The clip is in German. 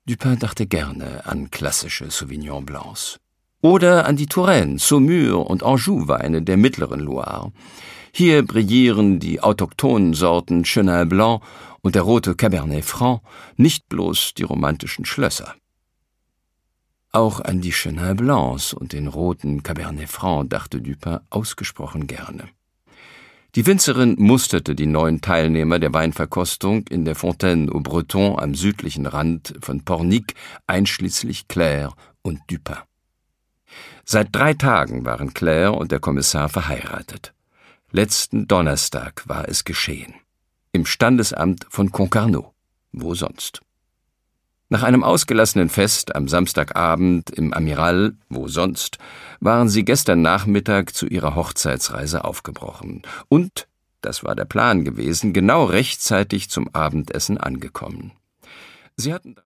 Dupin dachte gerne an klassische Sauvignon Blancs. Oder an die Touraine, Saumur und Anjou-Weine der mittleren Loire. Hier brillieren die autochthonen Sorten Chenin Blanc und der rote Cabernet Franc, nicht bloß die romantischen Schlösser. Auch an die Chenin Blancs und den roten Cabernet Franc dachte Dupin ausgesprochen gerne. Die Winzerin musterte die neuen Teilnehmer der Weinverkostung in der Fontaine aux Bretons am südlichen Rand von Pornic, einschließlich Claire und Dupin. Seit 3 Tagen waren Claire und der Kommissar verheiratet. Letzten Donnerstag war es geschehen. Im Standesamt von Concarneau. Wo sonst? Nach einem ausgelassenen Fest am Samstagabend im Amiral, wo sonst, waren sie gestern Nachmittag zu ihrer Hochzeitsreise aufgebrochen und, das war der Plan gewesen, genau rechtzeitig zum Abendessen angekommen. Sie hatten